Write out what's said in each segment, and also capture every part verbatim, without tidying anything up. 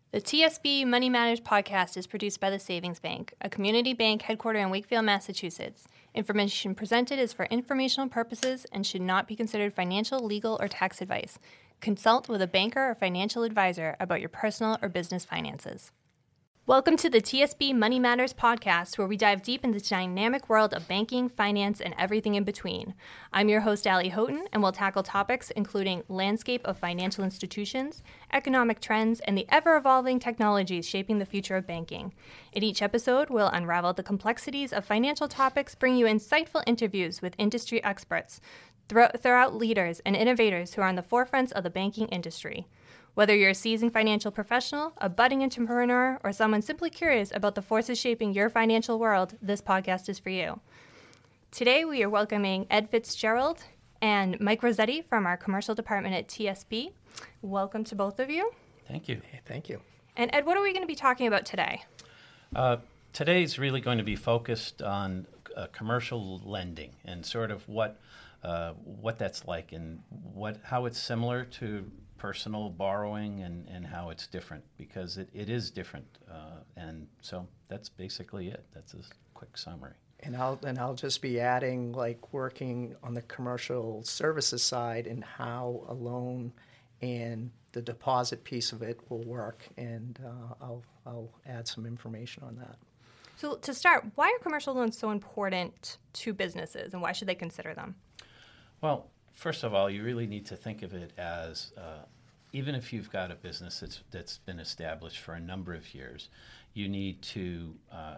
The T S B Money Matters podcast is produced by the Savings Bank, a community bank headquartered in Wakefield, Massachusetts. Information presented is for informational purposes and should not be considered financial, legal, or tax advice. Consult with a banker or financial advisor about your personal or business finances. Welcome to the T S B Money Matters podcast, where we dive deep into the dynamic world of banking, finance, and everything in between. I'm your host, Allie Houghton, and we'll tackle topics including landscape of financial institutions, economic trends, and the ever-evolving technologies shaping the future of banking. In each episode, we'll unravel the complexities of financial topics, bring you insightful interviews with industry experts, throw, throw out leaders and innovators who are on the forefronts of the banking industry. Whether you're a seasoned financial professional, a budding entrepreneur, or someone simply curious about the forces shaping your financial world, this podcast is for you. Today, we are welcoming Ed Fitzgerald and Mike Rossetti from our commercial department at T S B. Welcome to both of you. Thank you. Hey, thank you. And Ed, what are we going to be talking about today? Uh, today's really going to be focused on uh, commercial lending and sort of what uh, what that's like and what how it's similar to personal borrowing and, and how it's different, because it, it is different. Uh, and so that's basically it. That's a quick summary. And I'll and I'll just be adding, like, working on the commercial services side and how a loan and the deposit piece of it will work. And uh, I'll I'll add some information on that. So to start, why are commercial loans so important to businesses, and why should they consider them? Well, first of all, you really need to think of it as, uh, even if you've got a business that's that's been established for a number of years, you need to uh,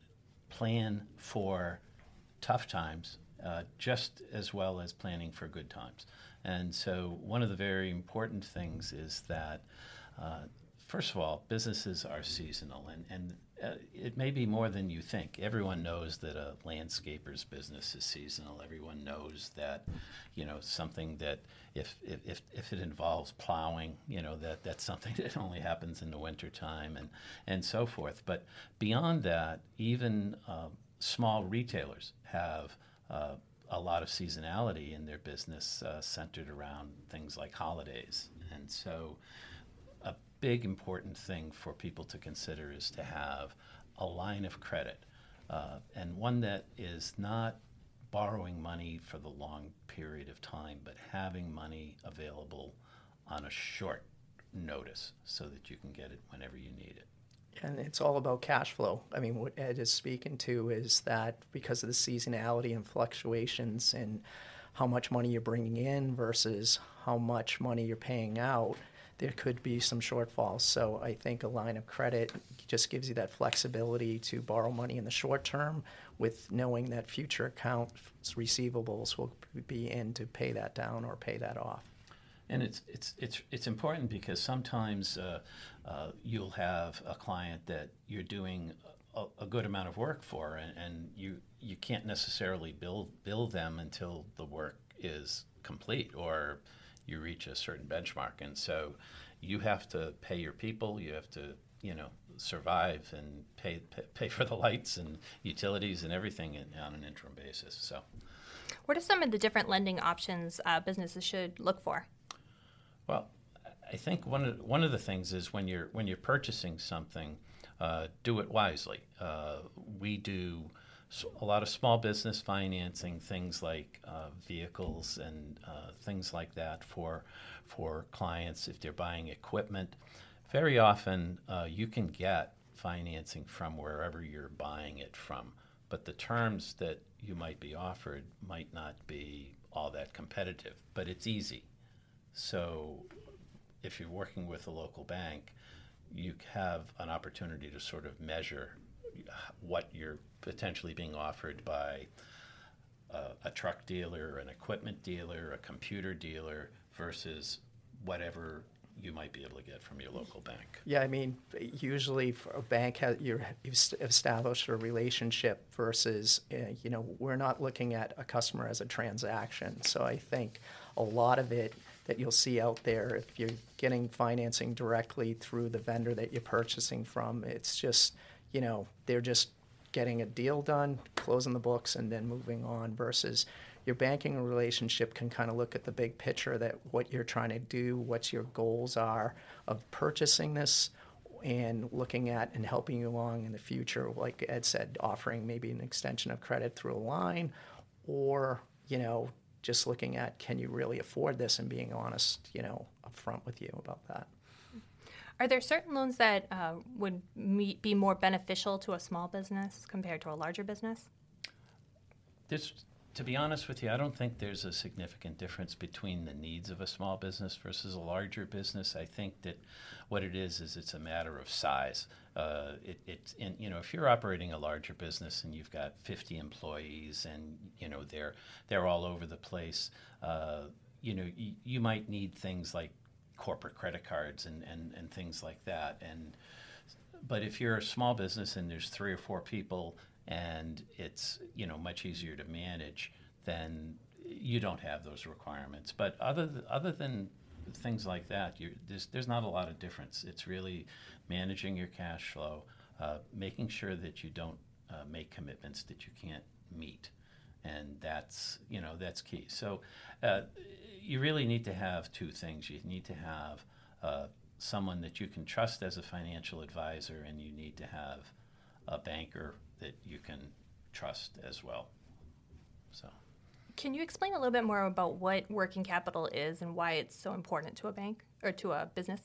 plan for tough times uh, just as well as planning for good times. And so one of the very important things is that, uh, first of all, businesses are seasonal, and, and uh, it may be more than you think. Everyone knows that a landscaper's business is seasonal. Everyone knows that, you know, something that if if if it involves plowing, you know, that that's something that only happens in the wintertime and, and so forth. But beyond that, even uh, small retailers have uh, a lot of seasonality in their business uh, centered around things like holidays. And so a big important thing for people to consider is to have a line of credit, uh, and one that is not borrowing money for the long period of time, but having money available on a short notice so that you can get it whenever you need it. And it's all about cash flow. I mean, what Ed is speaking to is that because of the seasonality and fluctuations and how much money you're bringing in versus how much money you're paying out, there could be some shortfalls. So I think a line of credit just gives you that flexibility to borrow money in the short term with knowing that future accounts receivables will be in to pay that down or pay that off. And it's it's it's it's important because sometimes uh, uh, you'll have a client that you're doing a, a good amount of work for, and, and you you can't necessarily bill bill them until the work is complete or you reach a certain benchmark. And so you have to pay your people, you have to, you know, survive and pay pay, pay for the lights and utilities and everything in, on an interim basis. So what are some of the different lending options uh, businesses should look for? Well, I think one of one of the things is when you're when you're purchasing something, uh, do it wisely. Uh, we do a lot of small business financing, things like uh, vehicles and uh, things like that for for clients if they're buying equipment. Very often, uh, you can get financing from wherever you're buying it from, but the terms that you might be offered might not be all that competitive. But it's easy. So if you're working with a local bank, you have an opportunity to sort of measure what you're potentially being offered by uh, a truck dealer, an equipment dealer, a computer dealer versus whatever you might be able to get from your local bank. Yeah, I mean, usually for a bank, has, you're, you've established a relationship versus, uh, you know, we're not looking at a customer as a transaction. So I think a lot of it that you'll see out there, if you're getting financing directly through the vendor that you're purchasing from, it's just, you know, they're just getting a deal done, closing the books, and then moving on, versus your banking relationship can kind of look at the big picture, that what you're trying to do, what your goals are of purchasing this, and looking at and helping you along in the future, like Ed said, offering maybe an extension of credit through a line, or, you know, just looking at, can you really afford this, and being honest, you know, upfront with you about that. Are there certain loans that uh, would meet, be more beneficial to a small business compared to a larger business? This, to be honest with you, I don't think there's a significant difference between the needs of a small business versus a larger business. I think that what it is is it's a matter of size. Uh, it, it's in, you know, if you're operating a larger business and you've got fifty employees and you know they're they're all over the place, uh, you know, y- you might need things like corporate credit cards and, and, and things like that. And but if you're a small business and there's three or four people and it's, you know, much easier to manage, then you don't have those requirements. But other th- other than things like that, you're, there's there's not a lot of difference. It's really managing your cash flow, uh, making sure that you don't uh, make commitments that you can't meet, and that's you know that's key. So uh, you really need to have two things. You need to have uh, someone that you can trust as a financial advisor, and you need to have a banker that you can trust as well. So, can you explain a little bit more about what working capital is and why it's so important to a bank or to a business?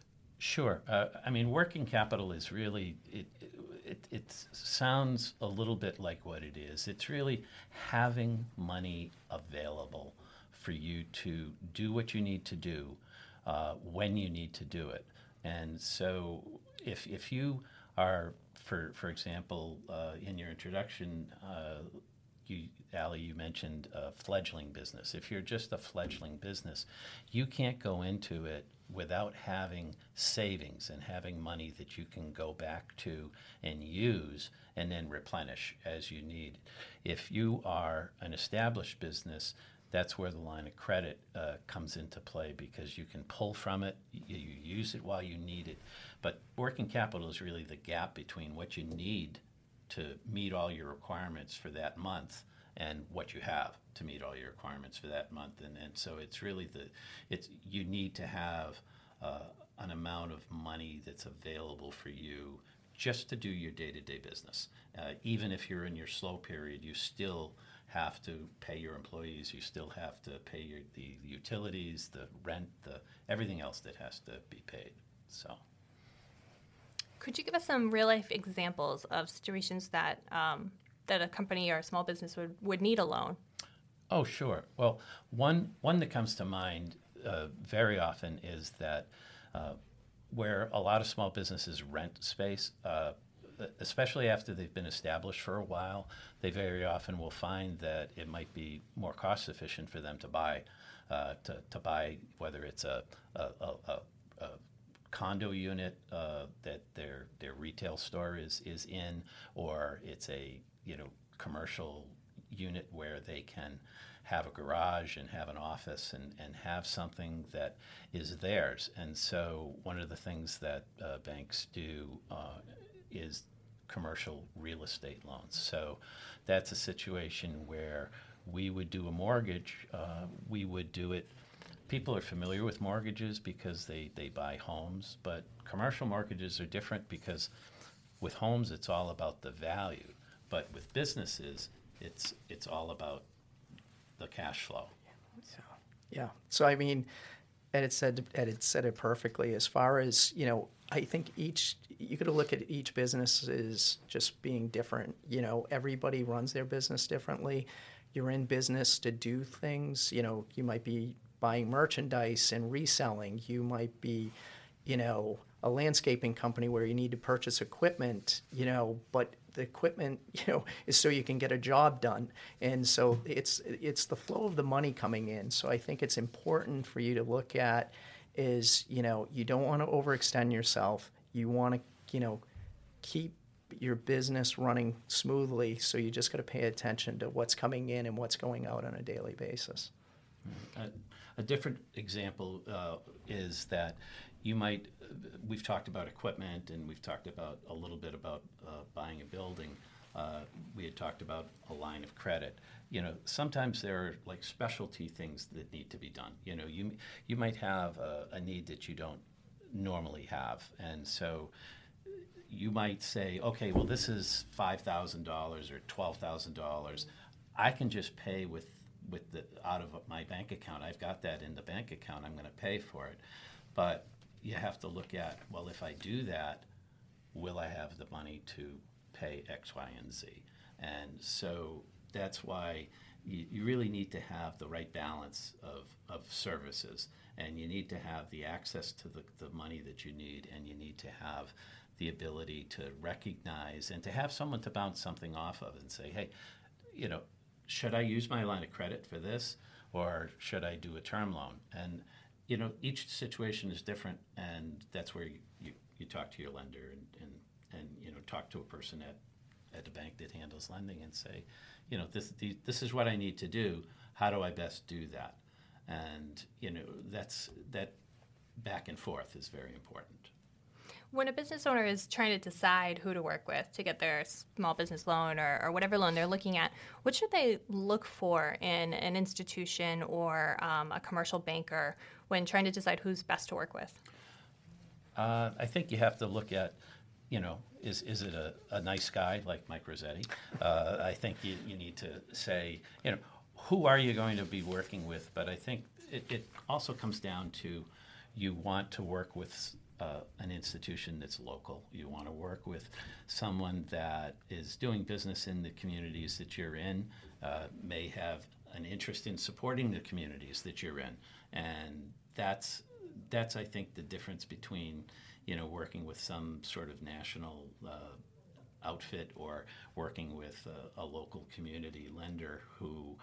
Sure. Uh, I mean, working capital is really, it, it, it sounds a little bit like what it is. It's really having money available for you to do what you need to do uh, when you need to do it. And so if, if you are, for, for example, uh, in your introduction, uh, You, Allie, you mentioned a fledgling business. If you're just a fledgling business, you can't go into it without having savings and having money that you can go back to and use and then replenish as you need. If you are an established business, that's where the line of credit uh, comes into play, because you can pull from it, you, you use it while you need it. But working capital is really the gap between what you need to meet all your requirements for that month and what you have to meet all your requirements for that month. And, and so it's really the, it's, you need to have uh, an amount of money that's available for you just to do your day-to-day business. Uh, even if you're in your slow period, you still have to pay your employees, you still have to pay your, the utilities, the rent, the everything else that has to be paid. So. Could you give us some real-life examples of situations that um, that a company or a small business would, would need a loan? Oh, sure. Well, one one that comes to mind uh, very often is that uh, where a lot of small businesses rent space, uh, especially after they've been established for a while, they very often will find that it might be more cost efficient for them to buy, uh, to, to buy whether it's a, a, a, a, a condo unit uh, that their their retail store is is in, or it's a you know commercial unit where they can have a garage and have an office and, and have something that is theirs. And so one of the things that uh, banks do uh, is commercial real estate loans. So that's a situation where we would do a mortgage. Uh, we would do it. People are familiar with mortgages because they, they buy homes, but commercial mortgages are different because with homes it's all about the value, but with businesses it's it's all about the cash flow. So, yeah. So I mean, Ed had said Ed had said it perfectly. As far as you know, I think each you got to look at each business as just being different. You know, everybody runs their business differently. You're in business to do things. You know, you might be buying merchandise and reselling. You might be, you know, a landscaping company where you need to purchase equipment, you know, but the equipment, you know, is so you can get a job done. And so it's it's the flow of the money coming in. So I think it's important for you to look at is, you know, you don't want to overextend yourself. You want to, you know, keep your business running smoothly. So you just got to pay attention to what's coming in and what's going out on a daily basis. A, a different example uh, is that you might, we've talked about equipment and we've talked about a little bit about uh, buying a building. Uh, we had talked about a line of credit. You know, sometimes there are like specialty things that need to be done. You know, you you might have a, a need that you don't normally have. And so you might say, okay, well, this is five thousand dollars or twelve thousand dollars. I can just pay with, with the out of my bank account. I've got that in the bank account. I'm going to pay for it. But you have to look at, well, if I do that, will I have the money to pay X, Y, and Z? And so that's why you, you really need to have the right balance of, of services, and you need to have the access to the, the money that you need, and you need to have the ability to recognize and to have someone to bounce something off of and say, hey, you know, should I use my line of credit for this, or should I do a term loan? And, you know, each situation is different, and that's where you, you, you talk to your lender and, and, and, you know, talk to a person at, at the bank that handles lending and say, you know, this, the, this is what I need to do. How do I best do that? And, you know, that's, that back and forth is very important. When a business owner is trying to decide who to work with to get their small business loan or, or whatever loan they're looking at, what should they look for in an institution or um, a commercial banker when trying to decide who's best to work with? Uh, I think you have to look at, you know, is is it a, a nice guy like Mike Rossetti? Uh, I think you, you need to say, you know, who are you going to be working with? But I think it, it also comes down to you want to work with Uh, an institution that's local. You want to work with someone that is doing business in the communities that you're in, uh, may have an interest in supporting the communities that you're in, and that's that's I think the difference between, you know, working with some sort of national uh, outfit or working with a, a local community lender who,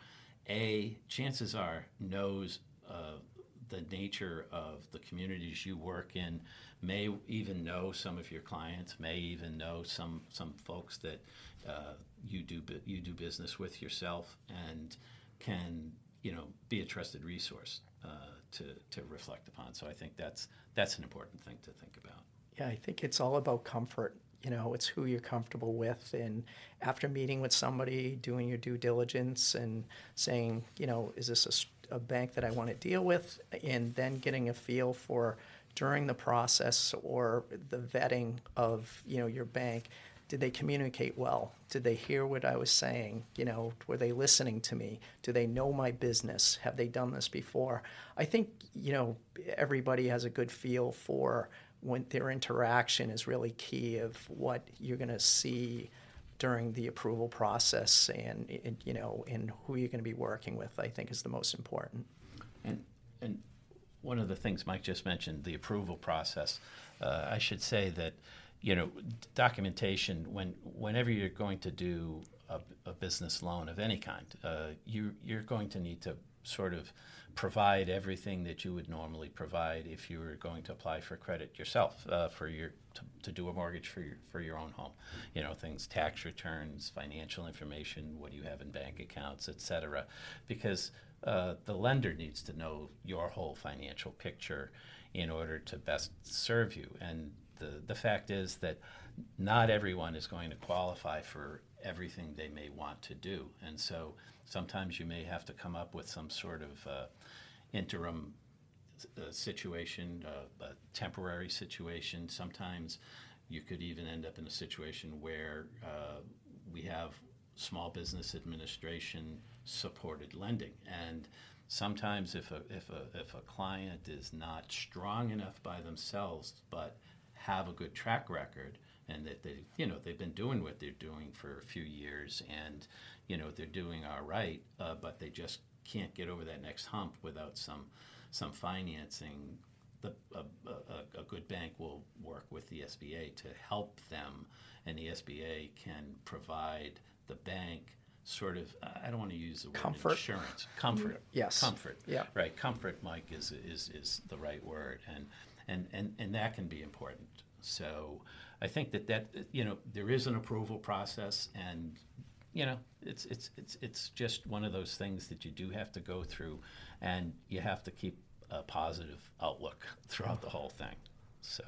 a chances are knows Uh, the nature of the communities you work in, may even know some of your clients, may even know some some folks that uh, you do you do business with yourself, and can, you know, be a trusted resource uh, to to reflect upon. So I think that's that's an important thing to think about. Yeah, I think it's all about comfort. You know, it's who you're comfortable with. And after meeting with somebody, doing your due diligence and saying, you know, is this a, a bank that I want to deal with? And then getting a feel for, during the process or the vetting of, you know, your bank, did they communicate well? Did they hear what I was saying? You know, were they listening to me? Do they know my business? Have they done this before? I think, you know, everybody has a good feel for when their interaction is really key of what you're going to see during the approval process, and, and you know, and who you're going to be working with, I think is the most important. And and one of the things Mike just mentioned, the approval process, uh, I should say that, you know, documentation, when whenever you're going to do a, a business loan of any kind, uh, you you're going to need to sort of provide everything that you would normally provide if you were going to apply for credit yourself, uh, for your to, to do a mortgage for your for your own home. You know, things, tax returns, financial information, what do you have in bank accounts, et cetera. Because uh, the lender needs to know your whole financial picture in order to best serve you. And the the fact is that not everyone is going to qualify for everything they may want to do, and so sometimes you may have to come up with some sort of uh, interim uh, situation, uh, a temporary situation. Sometimes you could even end up in a situation where uh, we have small business administration supported lending, and sometimes if a if a if a client is not strong enough by themselves but have a good track record, and that they, you know, they've been doing what they're doing for a few years, and, you know, they're doing all right, uh, but they just can't get over that next hump without some some financing. The, a, a, a good bank will work with the S B A to help them, and the S B A can provide the bank sort of, I don't want to use the word comfort. Insurance. Comfort. Yes. Comfort. Yeah. Right. Comfort, Mike, is is is the right word, and and and and that can be important. So I think that that, you know, there is an approval process, and, you know, it's it's it's it's just one of those things that you do have to go through, and you have to keep a positive outlook throughout the whole thing. So,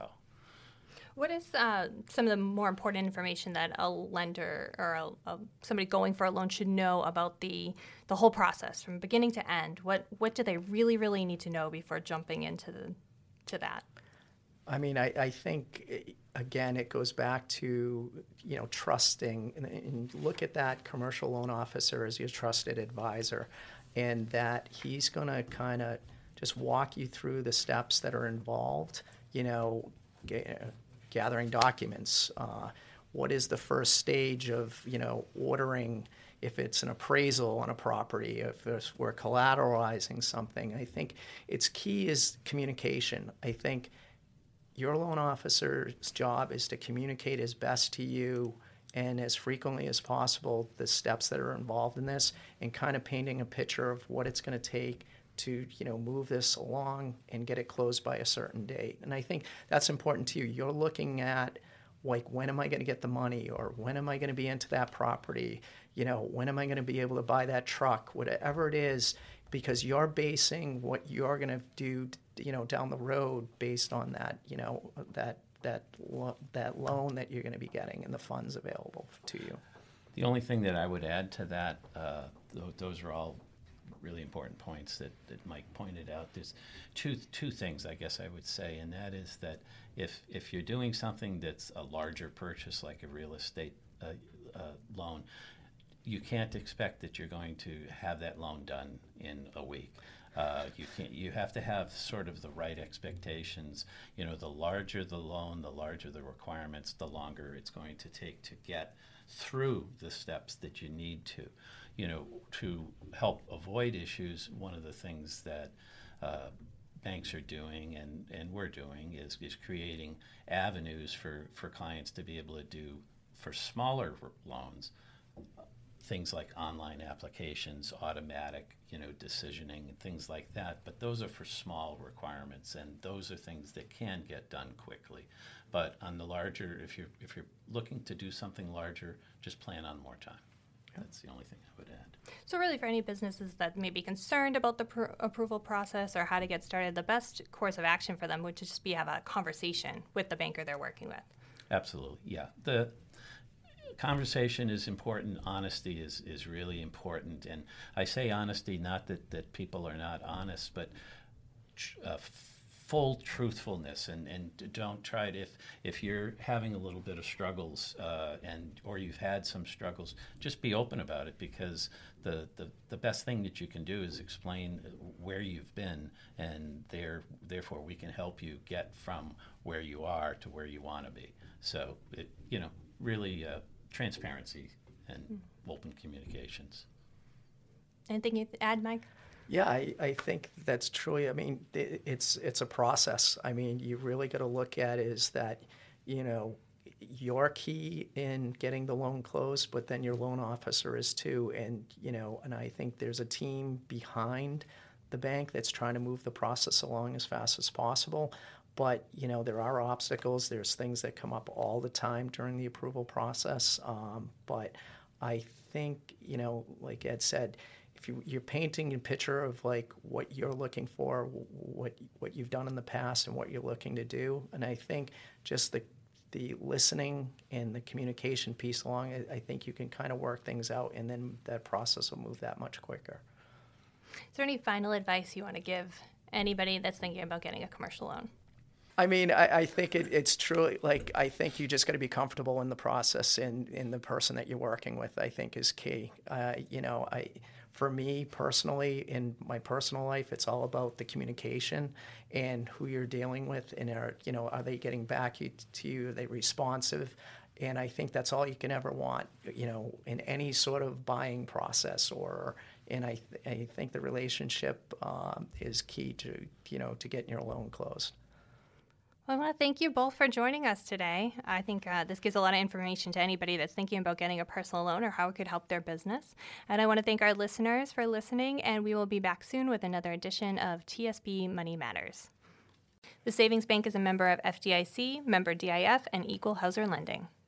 what is uh, some of the more important information that a lender or a, a, somebody going for a loan should know about the the whole process from beginning to end? What what do they really really need to know before jumping into the to that? I mean, I, I think, again, it goes back to, you know, trusting, and, and look at that commercial loan officer as your trusted advisor, and that he's going to kind of just walk you through the steps that are involved, you know, g- gathering documents. Uh, what is the first stage of, you know, ordering, if it's an appraisal on a property, if it's, we're collateralizing something. I think it's key is communication. I think your loan officer's job is to communicate as best to you and as frequently as possible the steps that are involved in this, and kind of painting a picture of what it's going to take to, you know, move this along and get it closed by a certain date. And I think that's important to you. You're looking at, like, when am I going to get the money, or when am I going to be into that property? You know, when am I going to be able to buy that truck? Whatever it is, because you're basing what you're going to do, you know, down the road based on that, you know, that that lo- that loan that you're going to be getting and the funds available to you. The only thing that I would add to that, uh, th- those are all really important points that, that Mike pointed out. There's two two things I guess I would say, and that is that if if you're doing something that's a larger purchase like a real estate uh, uh, loan, you can't expect that you're going to have that loan done in a week. Uh, you can't. You have to have sort of the right expectations. You know, the larger the loan, the larger the requirements, the longer it's going to take to get through the steps that you need to. You know, to help avoid issues, one of the things that uh, banks are doing and, and we're doing is, is creating avenues for, for clients to be able to do, for smaller loans, things like online applications, automatic, you know, decisioning and things like that. But those are for small requirements, and those are things that can get done quickly. But on the larger, if you're if you're looking to do something larger, just plan on more time. That's the only thing I would add. So really, for any businesses that may be concerned about the pr- approval process or how to get started, the best course of action for them would just be have a conversation with the banker they're working with. Absolutely, yeah. The conversation is important. Honesty is, is really important. And I say honesty, not that, that people are not honest, but uh, full truthfulness, and, and don't try to, if if you're having a little bit of struggles uh, and or you've had some struggles, just be open about it, because the, the, the best thing that you can do is explain where you've been, and there therefore we can help you get from where you are to where you want to be. So, it, you know, really uh, transparency and mm. open communications. Anything you'd add, Mike? Yeah, I, I think that's truly, I mean, it, it's it's a process. I mean, you really got to look at is that, you know, you're key in getting the loan closed, but then your loan officer is too. And, you know, and I think there's a team behind the bank that's trying to move the process along as fast as possible. But, you know, there are obstacles. There's things that come up all the time during the approval process. Um, but I think, you know, like Ed said, if you, you're painting a picture of like what you're looking for, what what you've done in the past, and what you're looking to do, and I think just the the listening and the communication piece along, I, I think you can kind of work things out, and then that process will move that much quicker. Is there any final advice you want to give anybody that's thinking about getting a commercial loan? I mean, I, I think it, it's truly, like, I think you just got to be comfortable in the process, and in the person that you're working with, I think, is key. Uh, you know, I, for me personally, in my personal life, it's all about the communication and who you're dealing with, and are, you know, are they getting back to you? Are they responsive? And I think that's all you can ever want, you know, in any sort of buying process. Or, and I, th- I think the relationship um, is key to, you know, to getting your loan closed. Well, I want to thank you both for joining us today. I think uh, this gives a lot of information to anybody that's thinking about getting a personal loan or how it could help their business. And I want to thank our listeners for listening, and we will be back soon with another edition of T S B Money Matters. The Savings Bank is a member of F D I C, member D I F, and Equal Housing Lending.